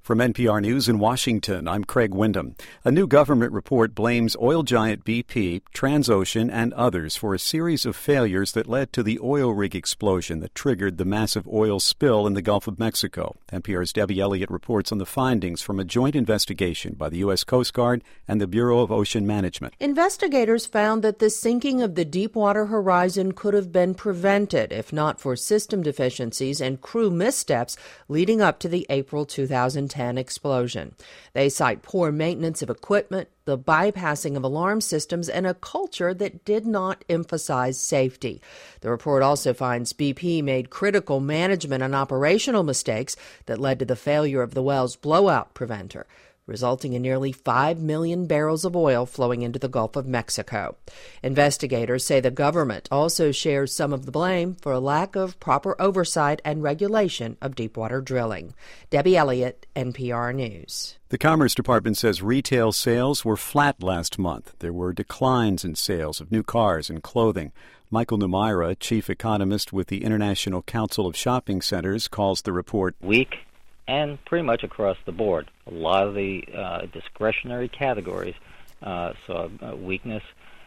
From NPR News in Washington, I'm Craig Windham. A new government report blames oil giant BP, Transocean, and others for a series of failures that led to the oil rig explosion that triggered the massive oil spill in the Gulf of Mexico. NPR's Debbie Elliott reports on the findings from a joint investigation by the U.S. Coast Guard and the Bureau of Ocean Management. Investigators found that the sinking of the Deepwater Horizon could have been prevented if not for system deficiencies and crew missteps leading up to the April 2010 explosion. They cite poor maintenance of equipment, the bypassing of alarm systems, and a culture that did not emphasize safety. The report also finds BP made critical management and operational mistakes that led to the failure of the well's blowout preventer, resulting in nearly 5 million barrels of oil flowing into the Gulf of Mexico. Investigators say the government also shares some of the blame for a lack of proper oversight and regulation of deepwater drilling. Debbie Elliott, NPR News. The Commerce Department says retail sales were flat last month. There were declines in sales of new cars and clothing. Michael Numira, chief economist with the International Council of Shopping Centers, calls the report weak and pretty much across the board. A lot of the discretionary categories saw weakness,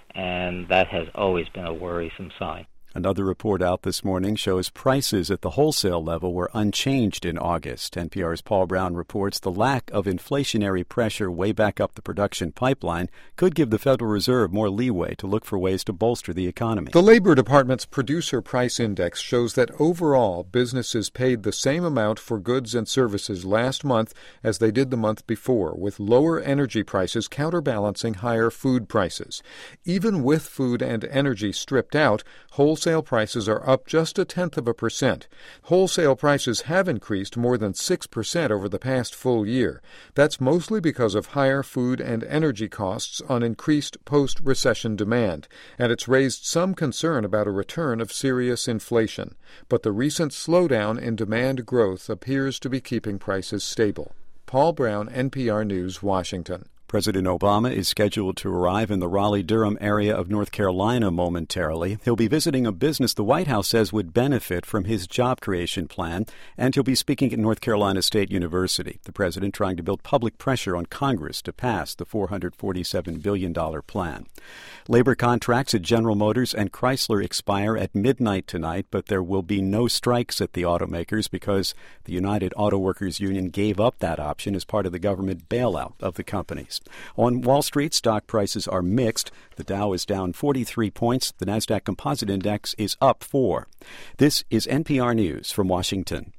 and that has always been a worrisome sign. Another report out this morning shows prices at the wholesale level were unchanged in August. NPR's Paul Brown reports the lack of inflationary pressure way back up the production pipeline could give the Federal Reserve more leeway to look for ways to bolster the economy. The Labor Department's Producer Price Index shows that overall businesses paid the same amount for goods and services last month as they did the month before, with lower energy prices counterbalancing higher food prices. Even with food and energy stripped out, wholesale prices are up just 0.1%. Wholesale prices have increased more than 6% over the past full year. That's mostly because of higher food and energy costs on increased post-recession demand, and it's raised some concern about a return of serious inflation. But the recent slowdown in demand growth appears to be keeping prices stable. Paul Brown, NPR News, Washington. President Obama is scheduled to arrive in the Raleigh-Durham area of North Carolina momentarily. He'll be visiting a business the White House says would benefit from his job creation plan, and he'll be speaking at North Carolina State University. The president trying to build public pressure on Congress to pass the $447 billion plan. Labor contracts at General Motors and Chrysler expire at midnight tonight, but there will be no strikes at the automakers because the United Auto Workers Union gave up that option as part of the government bailout of the companies. On Wall Street, stock prices are mixed. The Dow is down 43 points. The Nasdaq Composite Index is up 4. This is NPR News from Washington.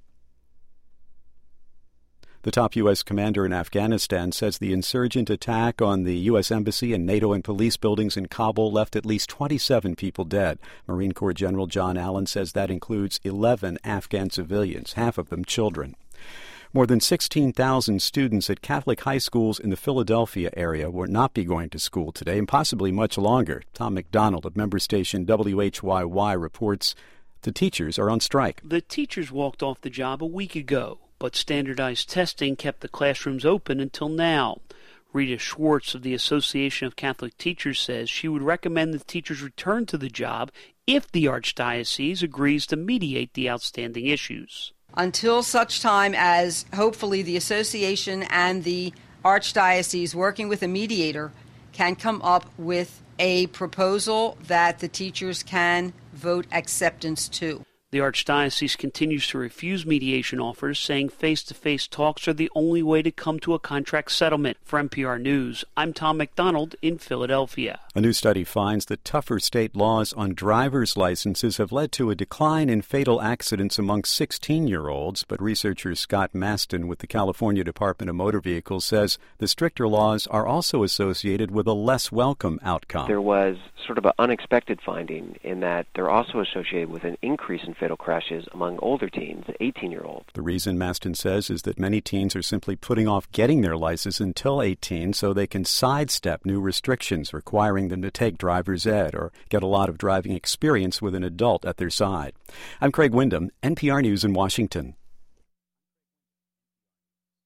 The top U.S. commander in Afghanistan says the insurgent attack on the U.S. Embassy and NATO and police buildings in Kabul left at least 27 people dead. Marine Corps General John Allen says that includes 11 Afghan civilians, half of them children. More than 16,000 students at Catholic high schools in the Philadelphia area will not be going to school today and possibly much longer. Tom McDonald of member station WHYY reports the teachers are on strike. The teachers walked off the job a week ago, but standardized testing kept the classrooms open until now. Rita Schwartz of the Association of Catholic Teachers says she would recommend the teachers return to the job if the Archdiocese agrees to mediate the outstanding issues. Until such time as hopefully the association and the Archdiocese, working with a mediator, can come up with a proposal that the teachers can vote acceptance to. The Archdiocese continues to refuse mediation offers, saying face-to-face talks are the only way to come to a contract settlement. For NPR News, I'm Tom McDonald in Philadelphia. A new study finds that tougher state laws on driver's licenses have led to a decline in fatal accidents among 16-year-olds, but researcher Scott Maston with the California Department of Motor Vehicles says the stricter laws are also associated with a less welcome outcome. There was sort of an unexpected finding in that they're also associated with an increase in fatal crashes among older teens, 18-year-olds. The reason, Maston says, is that many teens are simply putting off getting their license until 18 so they can sidestep new restrictions requiring them to take driver's ed or get a lot of driving experience with an adult at their side. I'm Craig Windham, NPR News in Washington.